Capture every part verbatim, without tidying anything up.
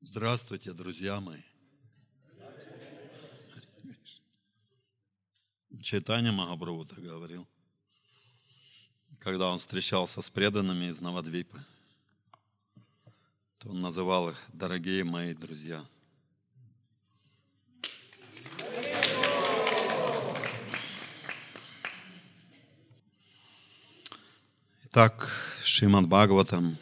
Здравствуйте, друзья мои. Чайтанья Махапрабху так говорил, когда он встречался с преданными из Навадвипы, то он называл их «дорогие мои друзья». Итак, Шримад Бхагаватам,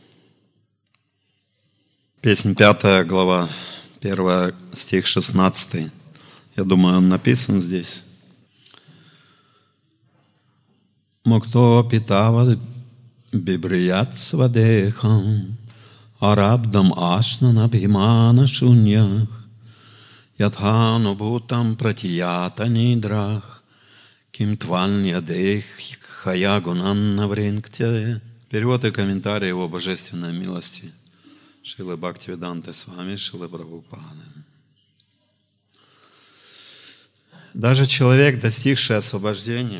песнь пятая, глава первая, стих шестнадцатый. Я думаю, он написан здесь. Мукто питава бибрият свадехам арабдам ашнана бхимана шуньях ядхану бутам пратията нидрах ким тванья дех хаягунанна вринкте. Перевод и комментарий его божественной милости Шрилы Бхактивиданты Свами Шрилы Прабхупады. Даже человек, достигший освобождения,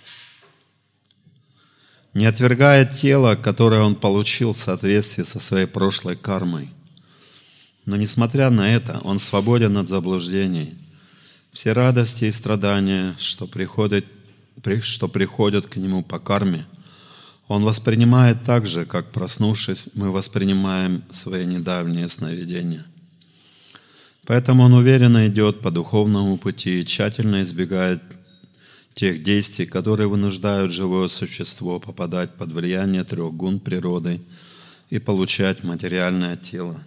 не отвергает тело, которое он получил в соответствии со своей прошлой кармой. Но несмотря на это, он свободен от заблуждений. Все радости и страдания, что приходят, что приходят к нему по карме, он воспринимает так же, как, проснувшись, мы воспринимаем свои недавние сновидения. Поэтому он уверенно идет по духовному пути и тщательно избегает тех действий, которые вынуждают живое существо попадать под влияние трех гун природы и получать материальное тело.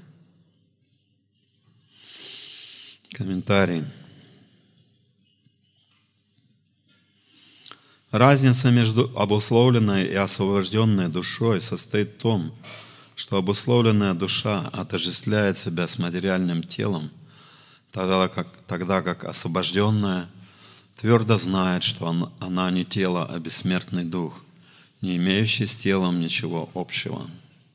Комментарий. Разница между обусловленной и освобожденной душой состоит в том, что обусловленная душа отождествляет себя с материальным телом, тогда как, тогда как освобожденная твердо знает, что она не тело, а бессмертный дух, не имеющий с телом ничего общего.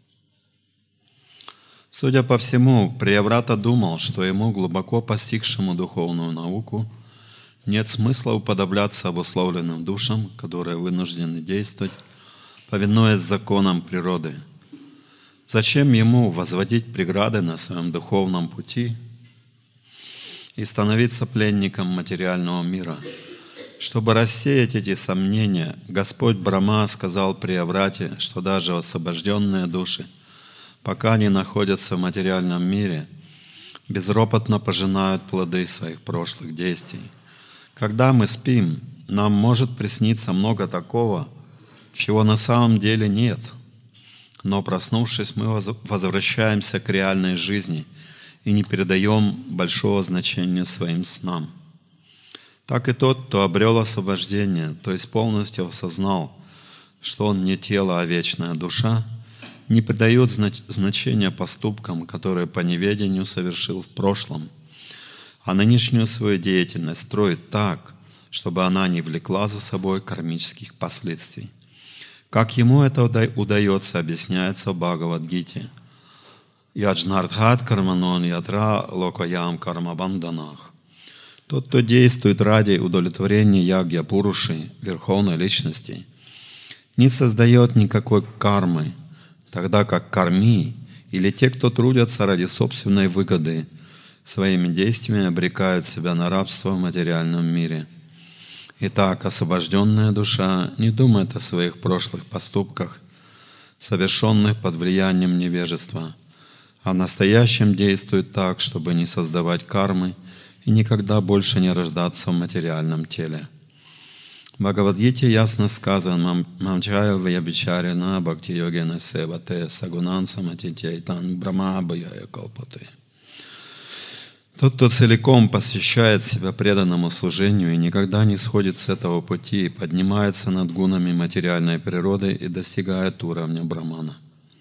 Судя по всему, Прияврата думал, что ему, глубоко постигшему духовную науку, нет смысла уподобляться обусловленным душам, которые вынуждены действовать, повинуясь законам природы. Зачем ему возводить преграды на своем духовном пути и становиться пленником материального мира? Чтобы рассеять эти сомнения, Господь Брахма сказал Прияврате, что даже освобожденные души, пока они находятся в материальном мире, безропотно пожинают плоды своих прошлых действий. Когда мы спим, нам может присниться много такого, чего на самом деле нет. Но проснувшись, мы возвращаемся к реальной жизни и не передаем большого значения своим снам. Так и тот, кто обрел освобождение, то есть полностью осознал, что он не тело, а вечная душа, не придает значения поступкам, которые по неведению совершил в прошлом, а нынешнюю свою деятельность строит так, чтобы она не влекла за собой кармических последствий. Как ему это удается, объясняется в Бхагавад-гите. Яджнартхат карманон ятра локаям кармабанданах. Тот, кто действует ради удовлетворения ягья Пуруши, верховной личности, не создает никакой кармы, тогда как карми, или те, кто трудятся ради собственной выгоды, своими действиями обрекают себя на рабство в материальном мире. Итак, освобожденная душа не думает о своих прошлых поступках, совершенных под влиянием невежества, а в настоящем действует так, чтобы не создавать кармы и никогда больше не рождаться в материальном теле. В Бхагавад-гите ясно сказано: «Мамчая ваябичарина бхакти-йогена севате сагунан саматитяйтан брамабхаяя калпате». Тот, кто целиком посвящает себя преданному служению и никогда не сходит с этого пути, поднимается над гунами материальной природы и достигает уровня брамана.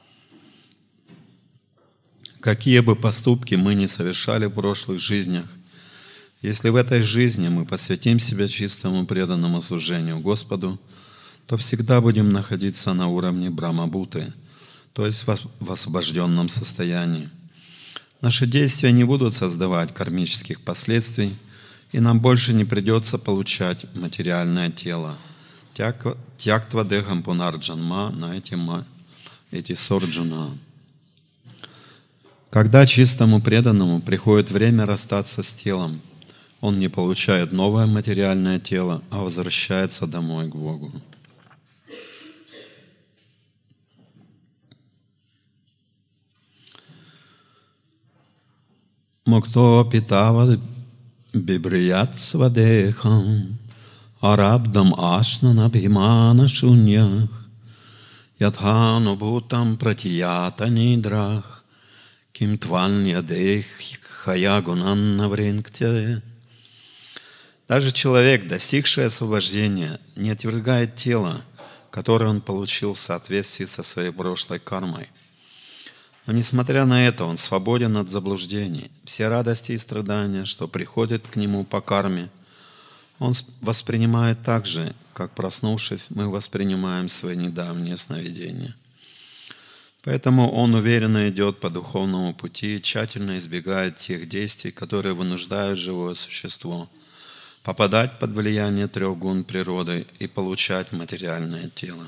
Какие бы поступки мы ни совершали в прошлых жизнях, если в этой жизни мы посвятим себя чистому преданному служению Господу, то всегда будем находиться на уровне Брахма-бхуты, то есть в освобожденном состоянии. Наши действия не будут создавать кармических последствий, и нам больше не придется получать материальное тело. Тяктва дехам пунарджанма на эти сорджуна. Когда чистому преданному приходит время расстаться с телом, он не получает новое материальное тело, а возвращается домой к Богу. Мукто питава бибрият свадехам арабдам ашнан абхимана шуньях ядхану бутам пратията нидрах ким тван ядех хаягунан навринкте. Даже человек, достигший освобождения, не отвергает тело, которое он получил в соответствии со своей прошлой кармой. Но несмотря на это, он свободен от заблуждений. Все радости и страдания, что приходят к нему по карме, он воспринимает так же, как, проснувшись, мы воспринимаем свои недавние сновидения. Поэтому он уверенно идет по духовному пути и тщательно избегает тех действий, которые вынуждают живое существо попадать под влияние трех гун природы и получать материальное тело.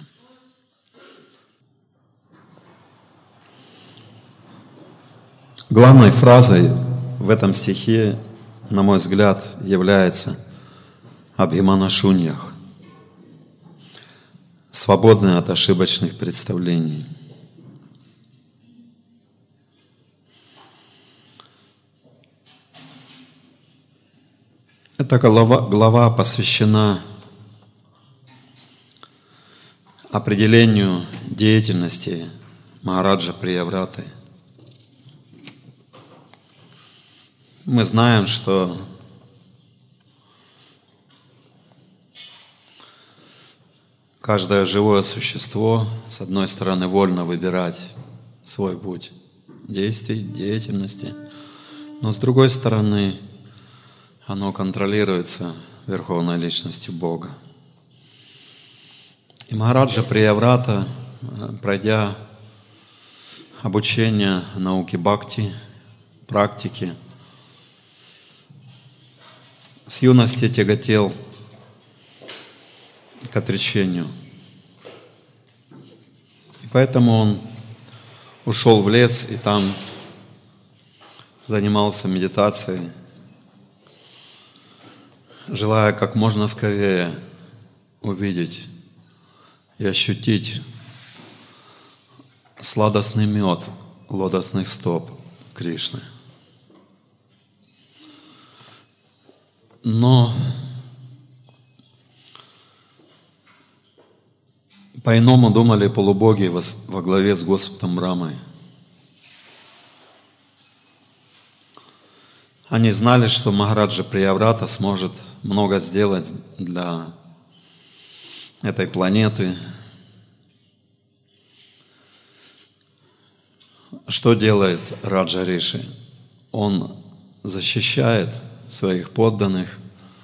Главной фразой в этом стихе, на мой взгляд, является «Абхимана шуньях», свободное от ошибочных представлений. Эта глава, глава посвящена определению деятельности Махараджа Приявраты. Мы знаем, что каждое живое существо, с одной стороны, вольно выбирать свой путь действий, деятельности, но с другой стороны, оно контролируется Верховной Личностью Бога. И Махараджа Прияврата, пройдя обучение науке бхакти, практики, с юности тяготел к отречению. И поэтому он ушел в лес и там занимался медитацией, желая как можно скорее увидеть и ощутить сладостный мед лотосных стоп Кришны. Но по-иному думали полубоги во главе с Господом Брамой. Они знали, что Махараджа Прияврата сможет много сделать для этой планеты. Что делает Раджа Риши? Он защищает своих подданных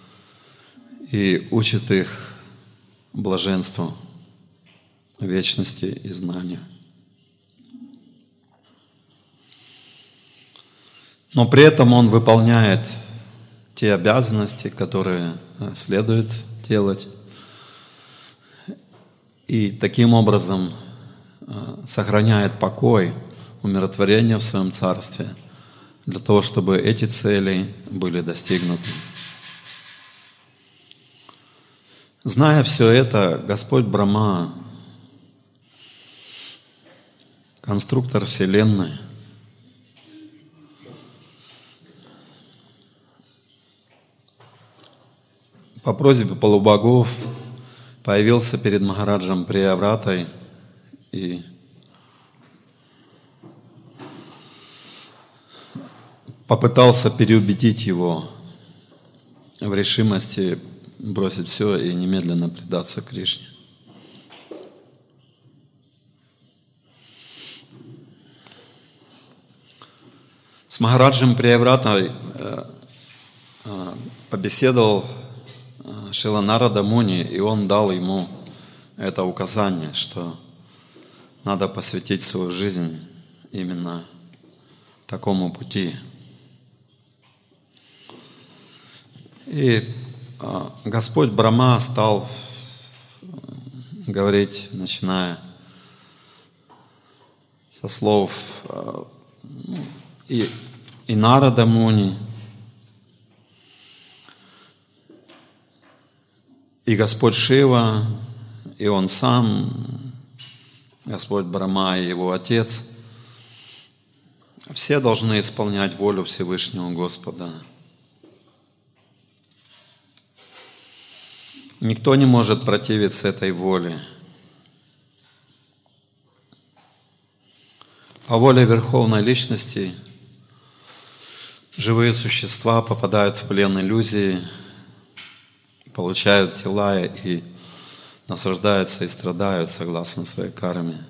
и учит их блаженству, вечности и знанию. Но при этом он выполняет те обязанности, которые следует делать, и таким образом сохраняет покой, умиротворение в своем царстве, для того, чтобы эти цели были достигнуты. Зная все это, Господь Брахма, конструктор Вселенной, по просьбе полубогов появился перед Махараджем Приявратой и попытался переубедить его в решимости бросить все и немедленно предаться Кришне. С Махараджем Приявратой побеседовал Шрила Нарада Муни, и он дал ему это указание, что надо посвятить свою жизнь именно такому пути. И Господь Брахма стал говорить, начиная со слов и, и Нарада Муни, и Господь Шива, и Он сам, Господь Брахма и Его Отец, все должны исполнять волю Всевышнего Господа. Никто не может противиться этой воле. По воле Верховной Личности живые существа попадают в плен иллюзии, получают тела и наслаждаются и страдают согласно своей карме.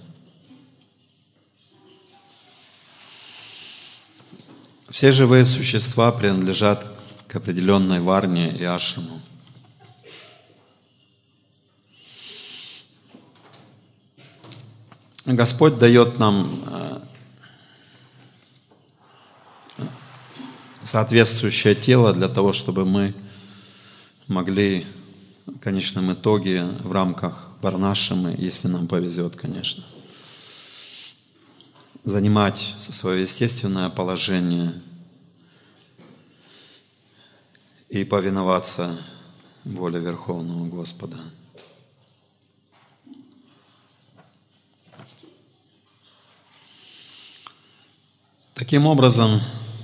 Все живые существа принадлежат к определенной варне и ашраму. Господь дает нам соответствующее тело для того, чтобы мы могли в конечном итоге в рамках варнашрамы, если нам повезет, конечно, занимать свое естественное положение и повиноваться воле Верховного Господа. Таким образом,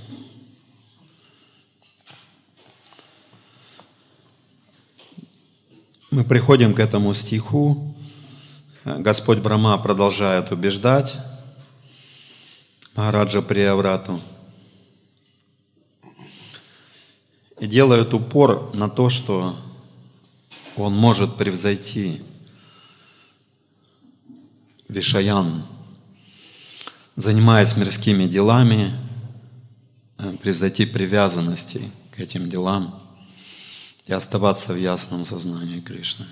мы приходим к этому стиху. Господь Брахма продолжает убеждать Махараджа Прияврату и делает упор на то, что он может превзойти Вишаян, занимаясь мирскими делами, превзойти привязанности к этим делам и оставаться в ясном сознании Кришны.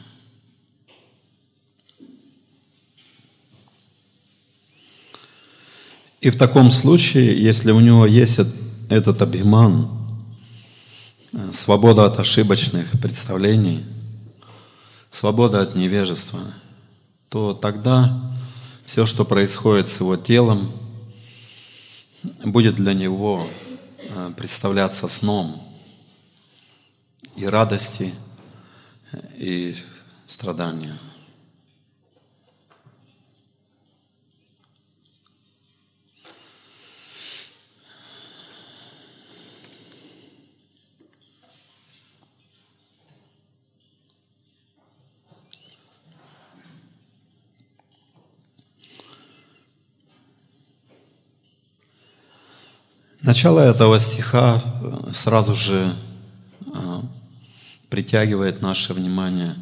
И в таком случае, если у него есть этот абхиман, свобода от ошибочных представлений, свобода от невежества, то тогда все, что происходит с его телом, будет для него представляться сном и радости, и страдания. Начало этого стиха сразу же притягивает наше внимание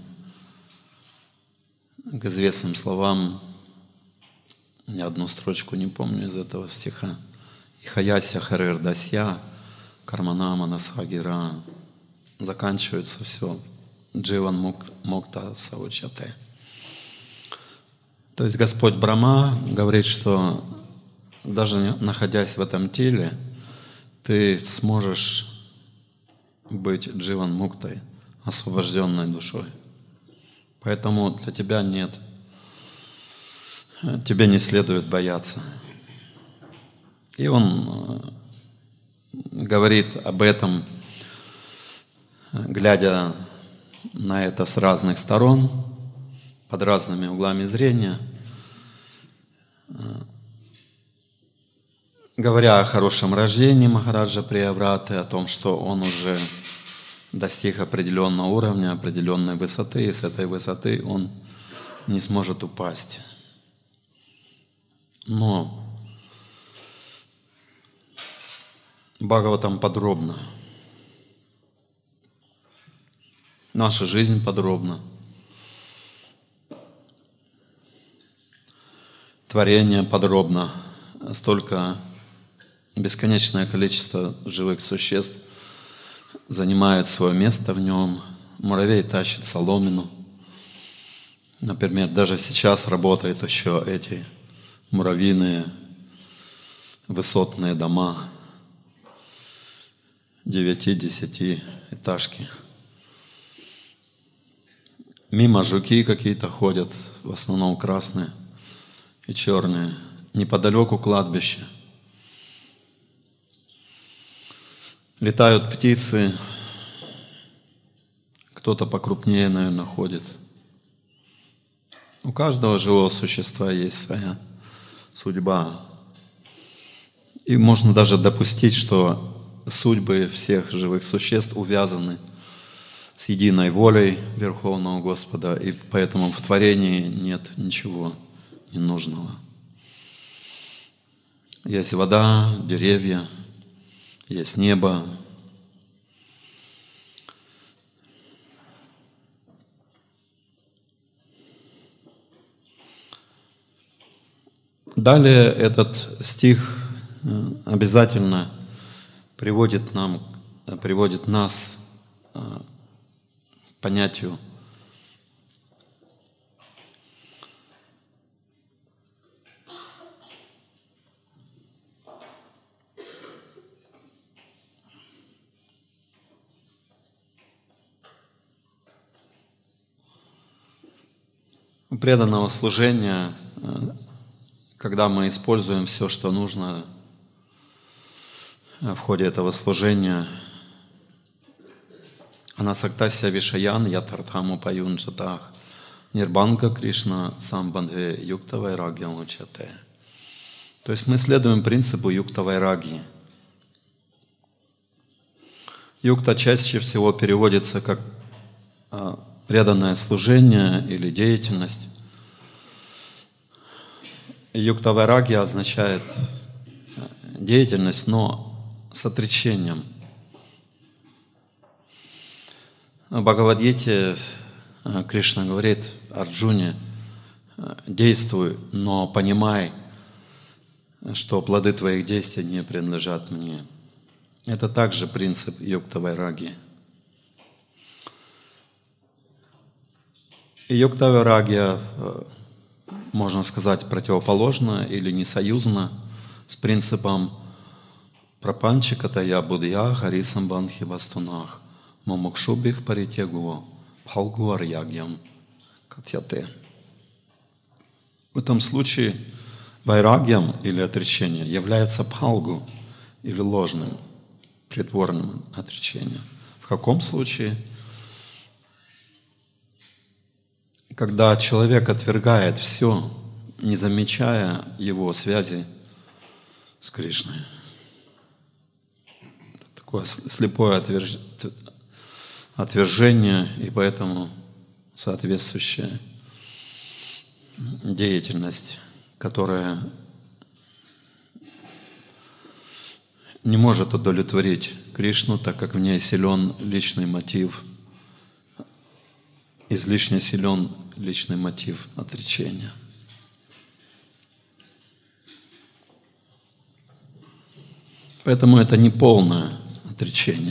к известным словам. Ни одну строчку не помню из этого стиха. Ихаяся харер дасья, карманама насхагира. Заканчивается все. Дживан мокта саучате. То есть Господь Брахма говорит, что даже находясь в этом теле, ты сможешь быть дживан муктой, освобожденной душой. Поэтому для тебя нет, тебе не следует бояться. И он говорит об этом, глядя на это с разных сторон, под разными углами зрения, говоря о хорошем рождении Махараджа Приявраты, о том, что он уже достиг определенного уровня, определенной высоты, и с этой высоты он не сможет упасть. Но Бхагаватам подробно, наша жизнь подробно, творение подробно, столько бесконечное количество живых существ занимает свое место в нем. Муравей тащит соломину. Например, даже сейчас работают еще эти муравьиные высотные дома, девяти-десяти этажки. Мимо жуки какие-то ходят, в основном красные и черные. Неподалеку кладбище. Летают птицы, кто-то покрупнее, наверное, ходит. У каждого живого существа есть своя судьба. И можно даже допустить, что судьбы всех живых существ увязаны с единой волей Верховного Господа, и поэтому в творении нет ничего ненужного. Есть вода, деревья, есть небо. Далее этот стих обязательно приводит, нам, приводит нас к понятию преданного служения, когда мы используем все, что нужно в ходе этого служения. Анасактася вишаян ятартхаму паюнджатах нирбанга Кришна самбандхе юкта вайрагья учате. То есть мы следуем принципу юкта вайраги. Юкта чаще всего переводится как преданное служение или деятельность. Юкта вайрагья означает деятельность, но с отречением. В Бхагавад-гите Кришна говорит Арджуне: действуй, но понимай, что плоды твоих действий не принадлежат мне. Это также принцип юкта вайраги. И юкта вайрагья, можно сказать, противоположно или несоюзно с принципом прапанчикатая будья харисамбанхи вастунах мамукшубих паритягу пхалгуарьягьям катьяте. В этом случае вайрагьям или отречение является пхалгу или ложным, притворным отречением. В каком случае? Когда человек отвергает все, не замечая его связи с Кришной. Такое слепое отверж... отвержение, и поэтому соответствующая деятельность, которая не может удовлетворить Кришну, так как в ней силен личный мотив, излишне силен личный мотив отречения. Поэтому это не полное отречение.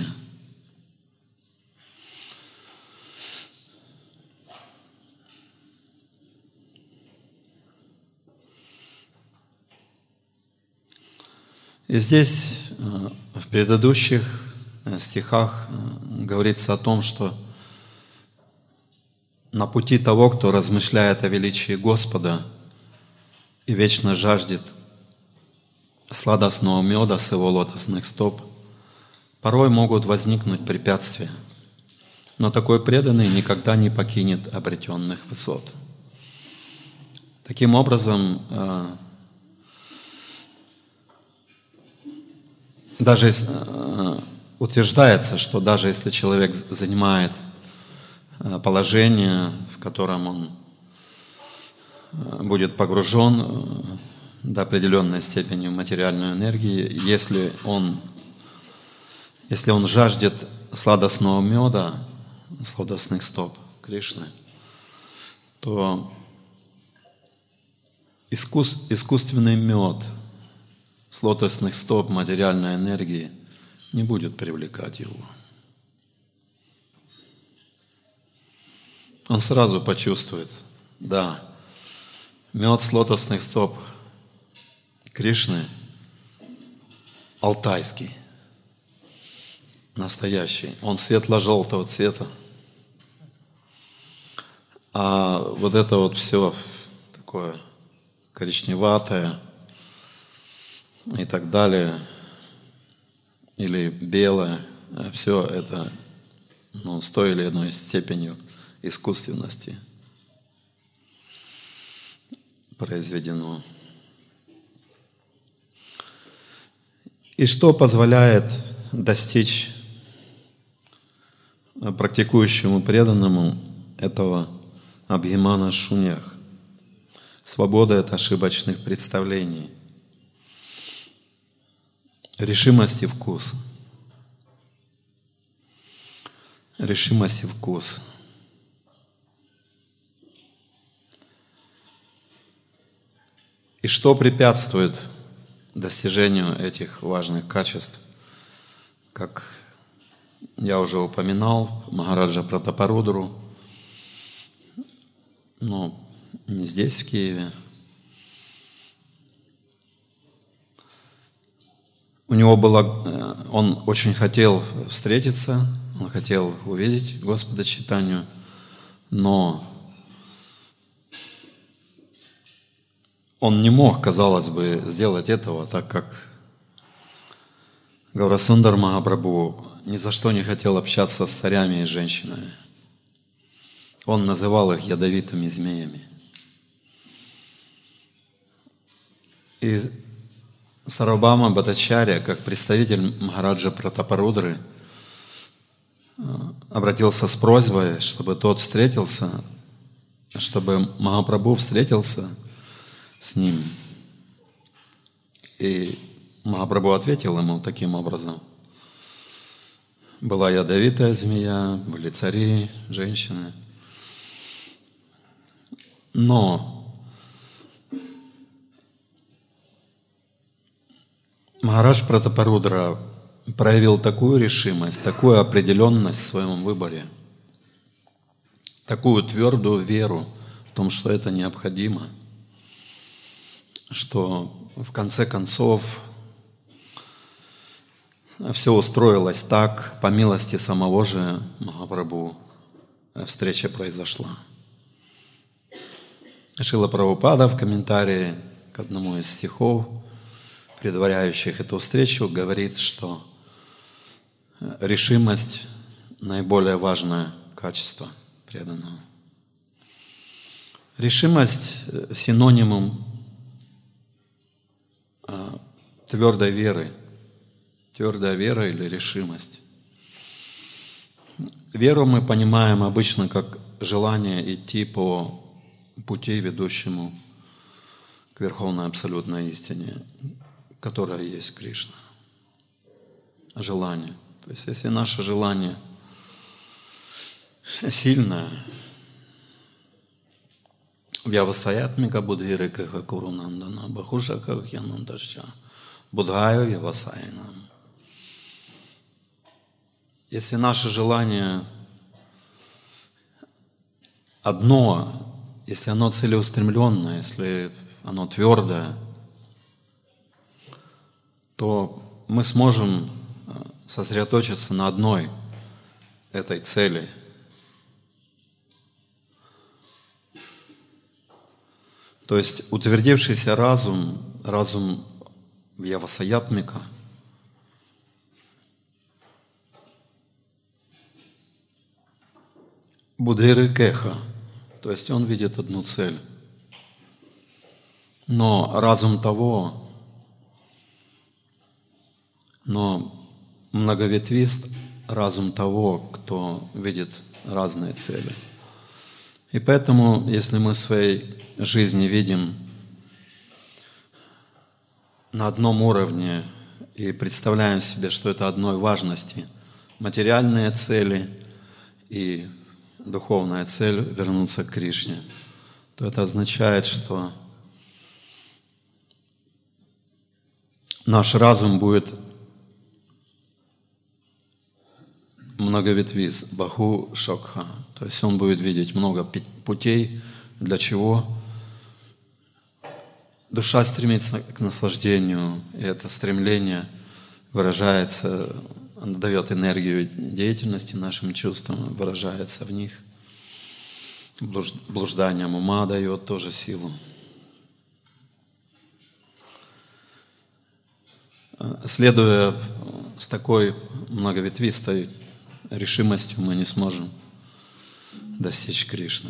И здесь, в предыдущих стихах, говорится о том, что на пути того, кто размышляет о величии Господа и вечно жаждет сладостного меда с его лотосных стоп, порой могут возникнуть препятствия. Но такой преданный никогда не покинет обретенных высот. Таким образом, даже утверждается, что даже если человек занимает положение, в котором он будет погружен до определенной степени в материальную энергию, если он, если он жаждет сладостного меда, сладостных стоп Кришны, то искус, искусственный мед с лотосных стоп материальной энергии не будет привлекать его. Он сразу почувствует, да, мед с лотосных стоп Кришны алтайский, настоящий. Он светло-желтого цвета. А вот это вот все такое коричневатое и так далее, или белое, все это ну, с той или иной степенью искусственности произведено. И что позволяет достичь практикующему преданному этого абхимана шуньях, свобода от ошибочных представлений, решимость и вкус. Решимость и вкус. И что препятствует достижению этих важных качеств? Как я уже упоминал, Махараджа Пратапарудру, но не здесь, в Киеве. У него было, он очень хотел встретиться, он хотел увидеть Господа Чайтанью, но он не мог, казалось бы, сделать этого, так как Гаурасундар Махапрабху ни за что не хотел общаться с царями и женщинами. Он называл их ядовитыми змеями. И Сарвабхаума Бхаттачарья, как представитель Махараджа Пратапарудры, обратился с просьбой, чтобы тот встретился, чтобы Махапрабху встретился с ним. И Махапрабху ответил ему таким образом. Была ядовитая змея, были цари, женщины. Но Махарадж Пратапарудра проявил такую решимость, такую определенность в своем выборе, такую твердую веру в том, что это необходимо, что в конце концов все устроилось так, по милости самого же Махапрабху встреча произошла. Шрила Прабхупада в комментарии к одному из стихов, предваряющих эту встречу, говорит, что решимость – наиболее важное качество преданного. Решимость – синонимом твердой веры. Твердая вера или решимость. Веру мы понимаем обычно как желание идти по пути, ведущему к верховной абсолютной истине, которая есть Кришна. Желание. То есть, если наше желание сильное, Вьявасаятмика Будхири Кеха Курунандана Бахушака Хьянандашча Будхаю Вьявасайнам. Если наше желание одно, если оно целеустремленное, если оно твердое, то мы сможем сосредоточиться на одной этой цели. То есть утвердившийся разум, разум Вьявасаятмика, Будхири Кеха, то есть он видит одну цель. Но разум того, но многоветвист разум того, кто видит разные цели. И поэтому, если мы в своей жизни видим на одном уровне и представляем себе, что это одной важности материальные цели и духовная цель вернуться к Кришне, то это означает, что наш разум будет многоветвист, баху шокха, то есть он будет видеть много путей, для чего душа стремится к наслаждению, и это стремление выражается, оно дает энергию деятельности нашим чувствам, выражается в них. Блужданием ума дает тоже силу. Следуя с такой многоветвистой решимостью мы не сможем достичь Кришны.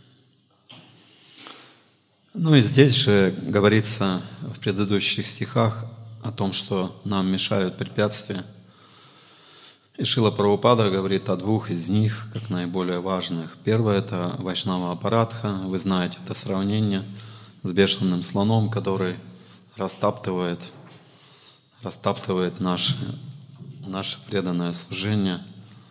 Ну и здесь же говорится в предыдущих стихах о том, что нам мешают препятствия. И Шрила Прабхупада говорит о двух из них, как наиболее важных. Первое – это Вайшнава Апарадха. Вы знаете это сравнение с бешеным слоном, который растаптывает, растаптывает наше, наше преданное служение.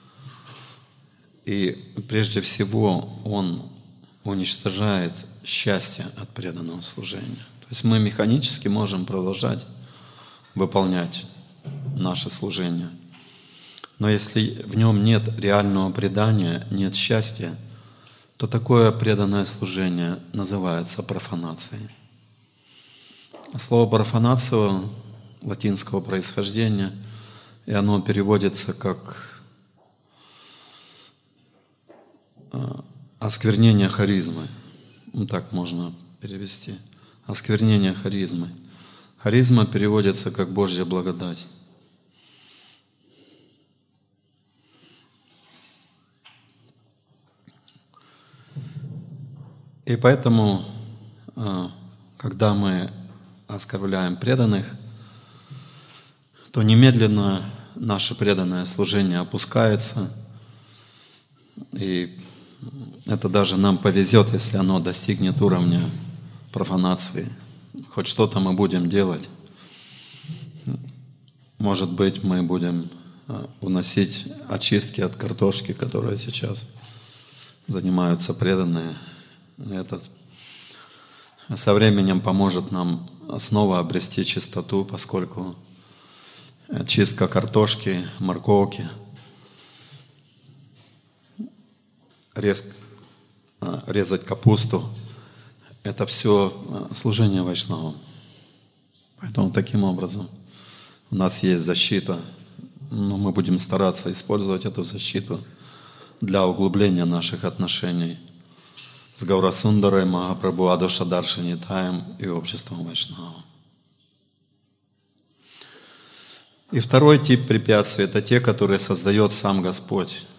И прежде всего он уничтожает счастье от преданного служения. То есть мы механически можем продолжать выполнять наше служение. Но если в нем нет реального предания, нет счастья, то такое преданное служение называется профанацией. Слово профанация латинского происхождения, и оно переводится как осквернение харизмы. Ну, так можно перевести. Осквернение харизмы. Харизма переводится как Божья благодать. И поэтому, когда мы оскорбляем преданных, то немедленно наше преданное служение опускается, и это даже нам повезет, если оно достигнет уровня профанации. Хоть что-то мы будем делать. Может быть, мы будем уносить очистки от картошки, которые сейчас занимаются преданные. Этот со временем поможет нам снова обрести чистоту, поскольку чистка картошки, морковки, рез, резать капусту – это все служение вайшнавам. Поэтому таким образом у нас есть защита, но мы будем стараться использовать эту защиту для углубления наших отношений с Гаурасундарой, Махапрабху, Адошадарши Нитаем и обществом вайшнава. И второй тип препятствий – это те, которые создает сам Господь.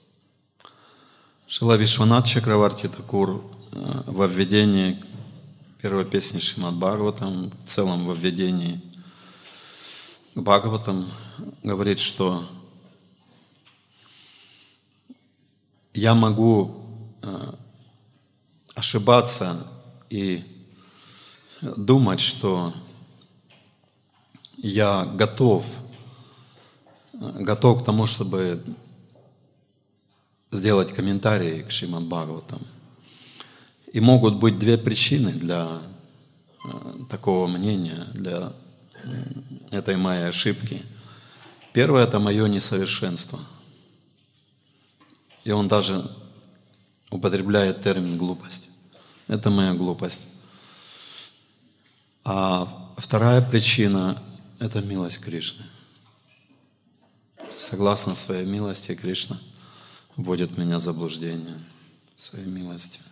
Шрила Вишванат Чакраварти Такур во введении первой песни Шримад Бхагаватам, в целом во введении к Бхагаватам говорит, что я могу ошибаться и думать, что я готов, готов к тому, чтобы сделать комментарии к Шримад Бхагаватам. И могут быть две причины для такого мнения, для этой моей ошибки. Первое – это мое несовершенство. И он даже употребляет термин «глупость». Это моя глупость. А вторая причина – это милость Кришны. Согласно своей милости, Кришна вводит меня в заблуждение своей милостью.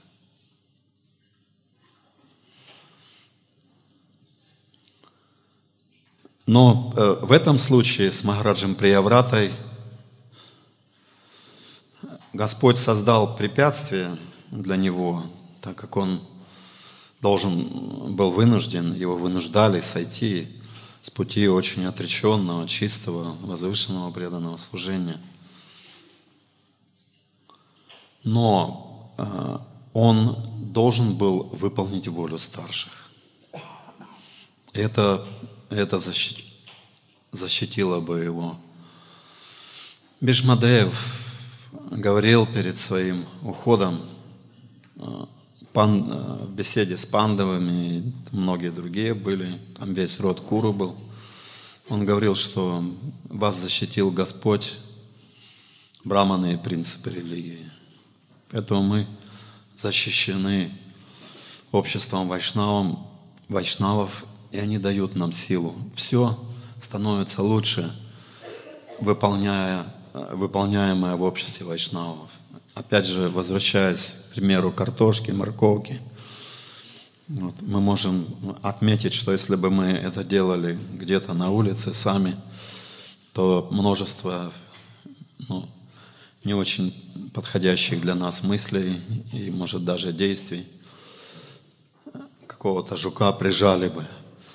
Но в этом случае с Махараджем Приявратой Господь создал препятствие для него, так как он должен был вынужден, его вынуждали сойти с пути очень отреченного, чистого, возвышенного преданного служения. Но э, он должен был выполнить волю старших. Это, это защит, защитило бы его. Бишмадев говорил перед своим уходом пан, в беседе с пандавами, и многие другие были, там весь род Куру был. Он говорил, что вас защитил Господь, браманы и принципы религии. Поэтому мы защищены обществом вайшнавом, вайшнавов, и они дают нам силу. Все становится лучше, выполняя выполняемое в обществе вайшнавов. Опять же, возвращаясь к примеру картошки, морковки, вот, мы можем отметить, что если бы мы это делали где-то на улице сами, то множество ну, не очень подходящих для нас мыслей и, может, даже действий. Какого-то жука прижали бы.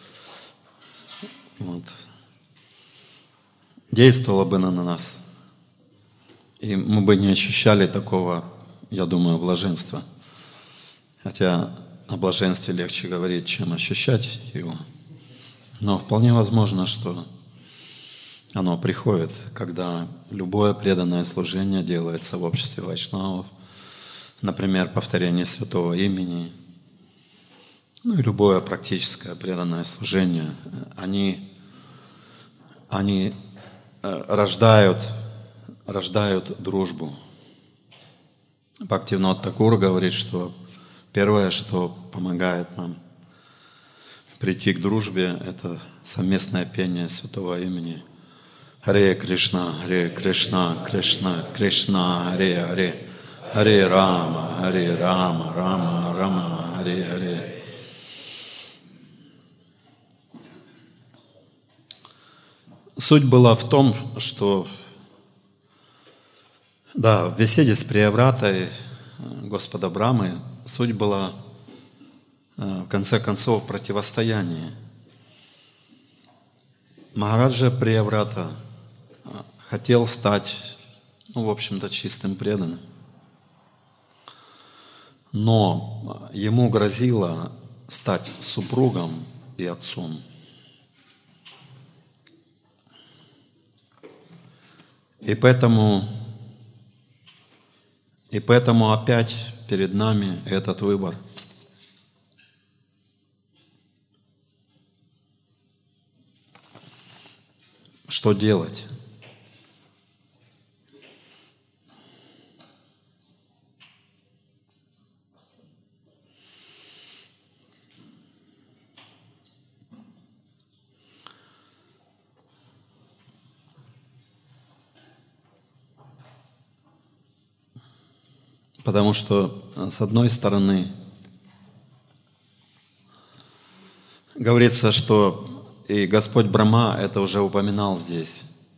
Вот. Действовало бы на нас. И мы бы не ощущали такого, я думаю, блаженства. Хотя о блаженстве легче говорить, чем ощущать его. Но вполне возможно, что оно приходит, когда любое преданное служение делается в обществе вайшнавов, например, повторение святого имени, ну и любое практическое преданное служение, они, они рождают, рождают дружбу. Бхактивинод Такур говорит, что первое, что помогает нам прийти к дружбе, это совместное пение святого имени. Харе Кришна, Харе Кришна, Кришна, Кришна, Харе Харе, Харе Рама, Харе Рама, Рама, Рама, Харе Харе. Суть была в том, что да, в беседе с Приявратой Господа Брамы суть была в конце концов противостояние. Махараджа Прияврата хотел стать, ну, в общем-то, чистым преданным. Но ему грозило стать супругом и отцом. И поэтому, и поэтому опять перед нами этот выбор. Что делать? Потому что, с одной стороны, говорится, что и Господь Брахма это уже упоминал здесь,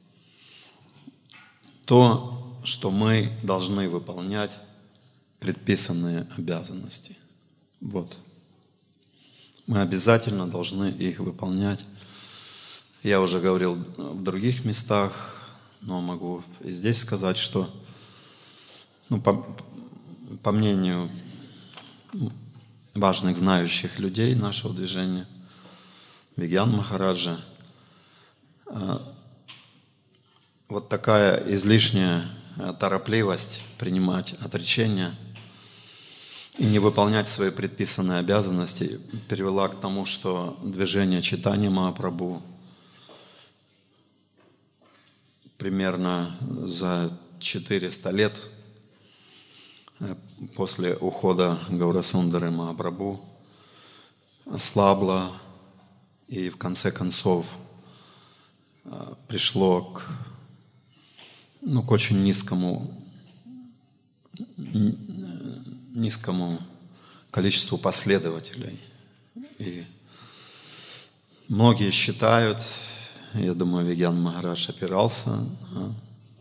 то, что мы должны выполнять предписанные обязанности. Вот. Мы обязательно должны их выполнять. Я уже говорил в других местах, но могу и здесь сказать, что ну, по, по мнению важных знающих людей нашего движения, Вигьян Махараджа, вот такая излишняя торопливость принимать отречения и не выполнять свои предписанные обязанности привела к тому, что движение Чайтанья Махапрабху примерно за четыреста лет после ухода Гаурасундары Махапрабху ослабло и в конце концов пришло к, ну, к очень низкому, низкому количеству последователей. И многие считают, я думаю, Вигьян Махарадж опирался на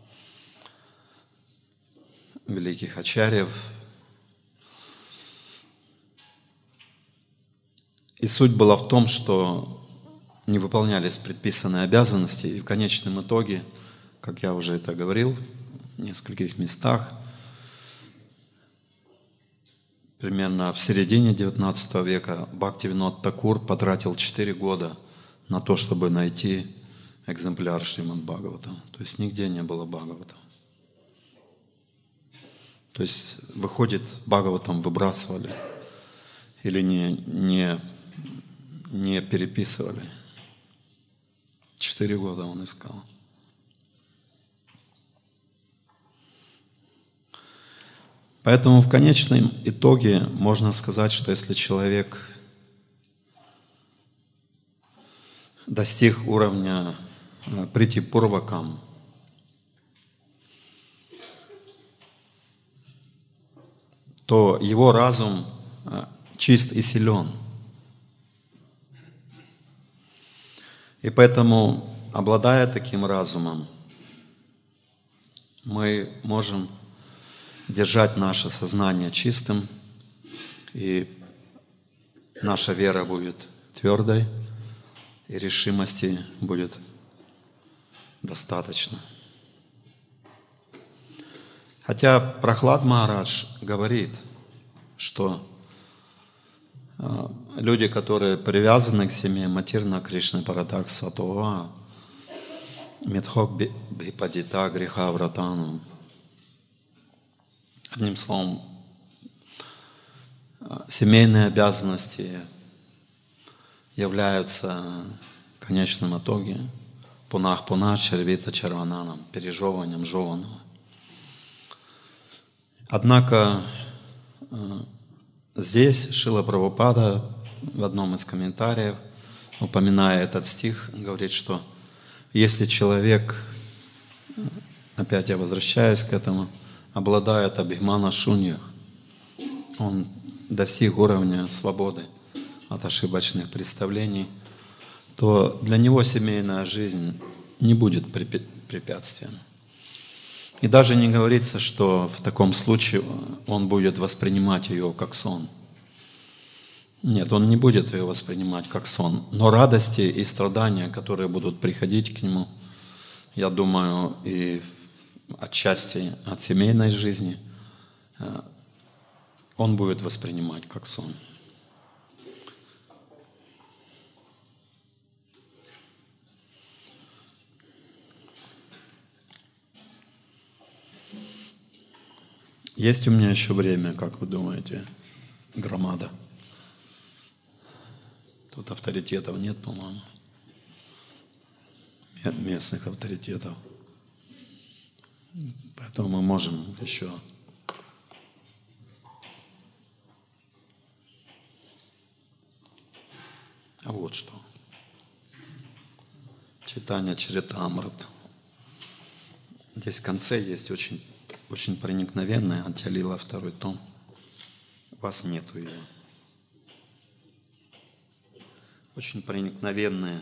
великих ачарьев. И суть была в том, что не выполнялись предписанные обязанности, и в конечном итоге, как я уже это говорил в нескольких местах, примерно в середине девятнадцатого века Бхактивинод Такур потратил четыре года на то, чтобы найти экземпляр Шримад Бхагавата. То есть нигде не было Бхагавата. То есть, выходит, Бхагаватам выбрасывали или не, не, не переписывали. Четыре года он искал. Поэтому в конечном итоге можно сказать, что если человек достиг уровня прити пурвакам, то его разум чист и силен. И поэтому обладая таким разумом, мы можем держать наше сознание чистым, и наша вера будет твердой, и решимости будет достаточно. Хотя Прахлад Махарадж говорит, что э, люди, которые привязаны к семье, Матирна Кришны Парадак Сватова, Митхок Бипадита Гриха Вратану, одним словом, семейные обязанности являются в конечном итоге пунах-пунах червита червананом, пережевыванием жеванного. Однако здесь Шрила Прабхупада в одном из комментариев, упоминая этот стих, говорит, что если человек, опять я возвращаюсь к этому, обладает абхимана шуньях, он достиг уровня свободы от ошибочных представлений, то для него семейная жизнь не будет препятствием. И даже не говорится, что в таком случае он будет воспринимать ее как сон. Нет, он не будет ее воспринимать как сон. Но радости и страдания, которые будут приходить к нему, я думаю, и отчасти от семейной жизни, он будет воспринимать как сон. Есть у меня еще время, как вы думаете, громада? Тут авторитетов нет, по-моему. Местных авторитетов. Поэтому мы можем еще. А вот что. Читание Чаритамрит. Здесь в конце есть очень, очень проникновенная Антя-лила, второй том. У вас нету ее. Очень проникновенное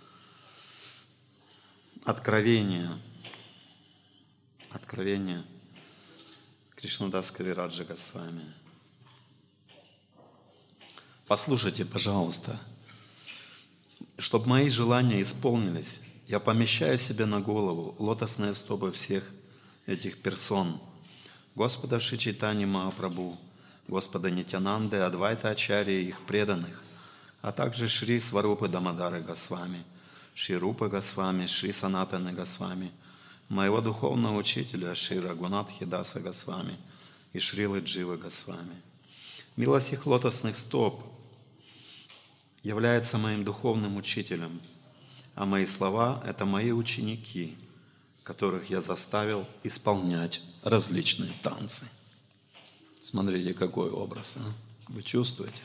откровение, откровение Кришнадас Кавираджа Госвами. Послушайте, пожалуйста, чтобы мои желания исполнились, я помещаю себе на голову лотосные стопы всех этих персон. Господа Шри Чайтаньи Махапрабху, Господа Нитянанды, Адвайта Ачарьи и их преданных, а также Шри Сварупы Дамодары Госвами, Шри Рупы Госвами, Шри Санатаны Госвами, моего духовного учителя Шри Рагунатхи Даса Госвами и Шрилы Дживы Госвами. Милость их лотосных стоп является моим духовным учителем, а мои слова – это мои ученики, которых я заставил исполнять различные танцы. Смотрите, какой образ, а? Вы чувствуете?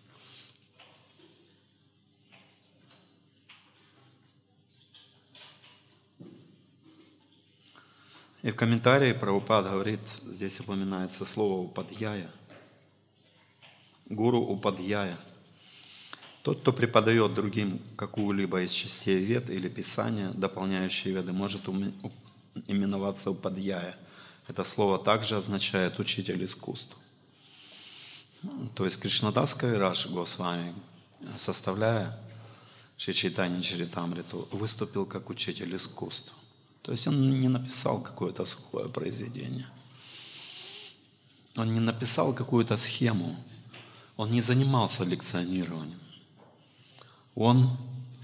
И в комментарии Прабхупада говорит, здесь упоминается слово «упадьяя». Гуру Упадьяя. Тот, кто преподает другим какую-либо из частей вед или писания, дополняющие веды, может именоваться Упадьяя. Это слово также означает «учитель искусств». То есть Кришнадас Кавирадж Госвами, составляя Шри Чайтанья Чаритамриту, выступил как учитель искусств. То есть он не написал какое-то сухое произведение. Он не написал какую-то схему. Он не занимался лекционированием. Он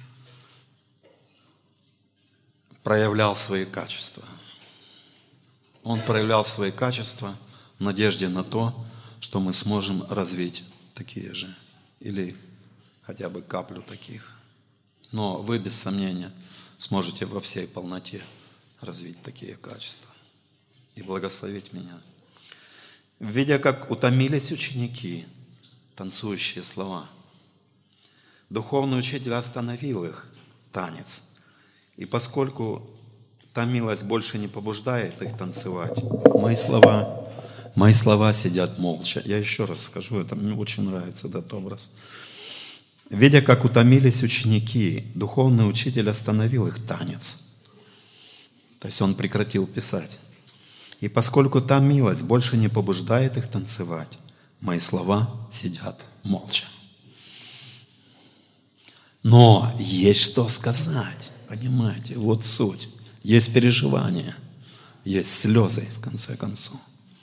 проявлял свои качества. Он проявлял свои качества в надежде на то, что мы сможем развить такие же. Или хотя бы каплю таких. Но вы, без сомнения, сможете во всей полноте развить такие качества и благословить меня. Видя, как утомились ученики, танцующие слова, духовный учитель остановил их танец. И поскольку та милость больше не побуждает их танцевать, мои слова, мои слова сидят молча. Я еще раз скажу, это мне очень нравится этот образ. Видя, как утомились ученики, духовный учитель остановил их танец. То есть он прекратил писать. И поскольку та милость больше не побуждает их танцевать, мои слова сидят молча. Но есть что сказать, понимаете, вот суть. Есть переживания, есть слезы, в конце концов.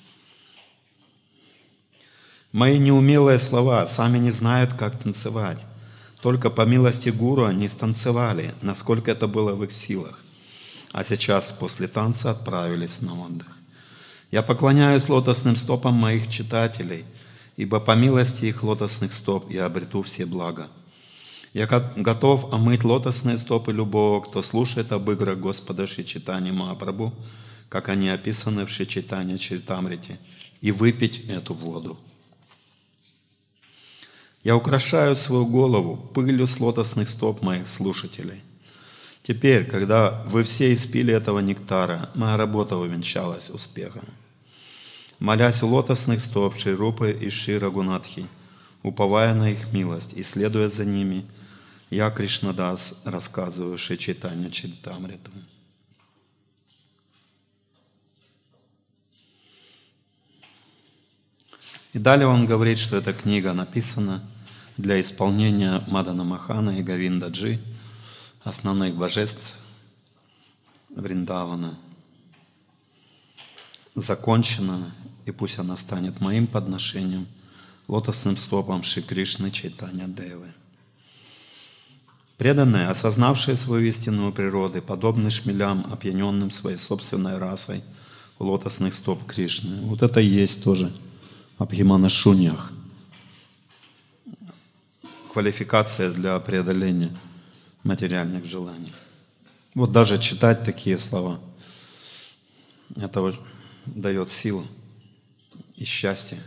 Мои неумелые слова сами не знают, как танцевать. Только по милости гуру они станцевали, насколько это было в их силах. А сейчас после танца отправились на отдых. Я поклоняюсь лотосным стопам моих читателей, ибо по милости их лотосных стоп я обрету все блага. Я готов омыть лотосные стопы любого, кто слушает об играх Господа Шри Чайтаньи Махапрабху, как они описаны в Шри Чайтанья Чаритамрите, и выпить эту воду. Я украшаю свою голову пылью с лотосных стоп моих слушателей. Теперь, когда вы все испили этого нектара, моя работа увенчалась успехом. Молясь у лотосных стоп Шри Рупы и Шри Рагунатхи, уповая на их милость и следуя за ними, я, Кришнадас, рассказываю Шри Чайтанью Чаритамриту. И далее он говорит, что эта книга написана для исполнения Мадана Мохана и Говиндаджи, основных божеств Вриндавана. Закончена, и пусть она станет моим подношением, лотосным стопом Шри Кришны Чайтанья Девы. Преданные, осознавшие свою истинную природу, подобны шмелям, опьяненным своей собственной расой у лотосных стоп Кришны. Вот это и есть тоже Абхимана Шуньях. Квалификация для преодоления материальных желаний. Вот даже читать такие слова, это дает силу и счастье.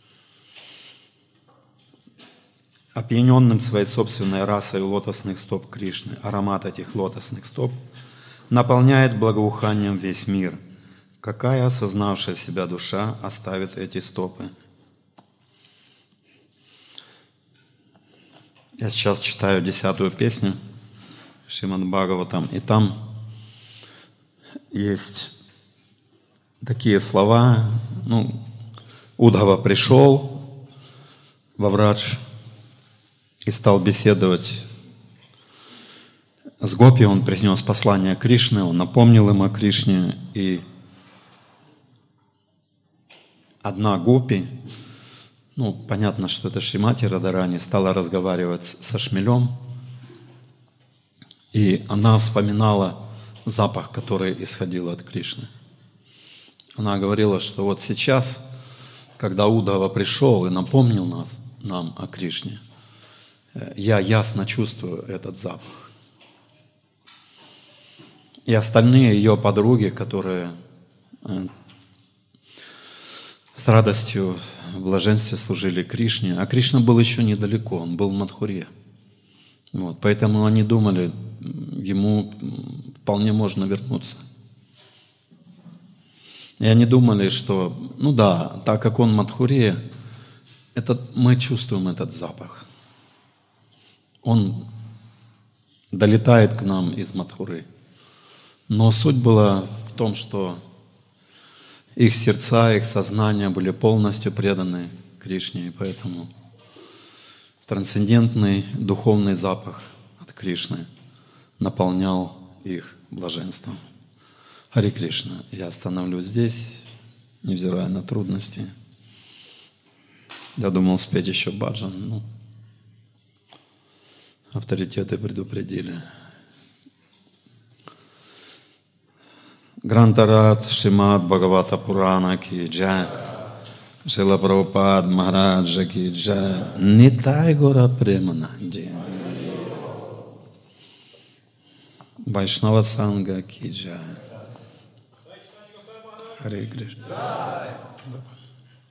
Опьяненным своей собственной расой лотосных стоп Кришны, аромат этих лотосных стоп наполняет благоуханием весь мир. Какая осознавшая себя душа оставит эти стопы? Я сейчас читаю десятую песню Шримад Бхагаватам, и там есть такие слова. Ну, Удхава пришел во Врадж и стал беседовать с гопи. Он принес послание Кришны, он напомнил им о Кришне, и одна гопи, ну, понятно, что это Шримати Радарани, стала разговаривать со шмелем, и она вспоминала запах, который исходил от Кришны. Она говорила, что вот сейчас, когда Удхава пришел и напомнил нас, нам о Кришне, я ясно чувствую этот запах. И остальные ее подруги, которые с радостью в блаженстве служили Кришне, а Кришна был еще недалеко, он был в Мадхуре. Вот, поэтому они думали, ему вполне можно вернуться. И они думали, что, ну да, так как он в Мадхуре, этот, мы чувствуем этот запах. Он долетает к нам из Мадхуры. Но суть была в том, что их сердца, их сознания были полностью преданы Кришне, и поэтому трансцендентный духовный запах от Кришны наполнял их блаженством. Харе Кришна. Я остановлюсь здесь, невзирая на трудности. Я думал спеть еще баджан, но авторитеты предупредили. Грантарат Шримад Бхагавата Пурана ки джай, Шрила Прабхупад Махараджа ки джай, Нитай Гора Премананди, Вайшнава Санга ки джай. Харе Кришна.